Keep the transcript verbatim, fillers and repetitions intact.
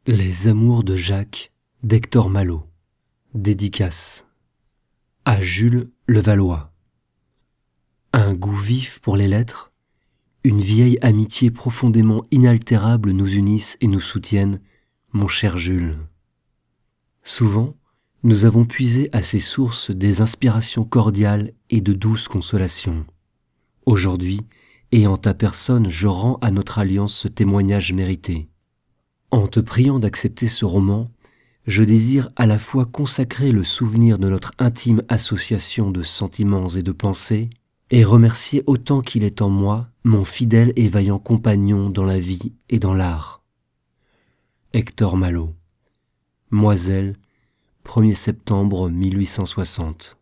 Les amours de Jacques d'Hector Malot. Dédicace à Jules Levallois. Un goût vif pour les lettres, une vieille amitié profondément inaltérable nous unissent et nous soutiennent, mon cher Jules. Souvent, nous avons puisé à ces sources des inspirations cordiales et de douces consolations. Aujourd'hui, et en ta personne, je rends à notre alliance ce témoignage mérité. En te priant d'accepter ce roman, je désire à la fois consacrer le souvenir de notre intime association de sentiments et de pensées, et remercier autant qu'il est en moi mon fidèle et vaillant compagnon dans la vie et dans l'art. Hector Malot. Moiselle, premier septembre mille huit cent soixante.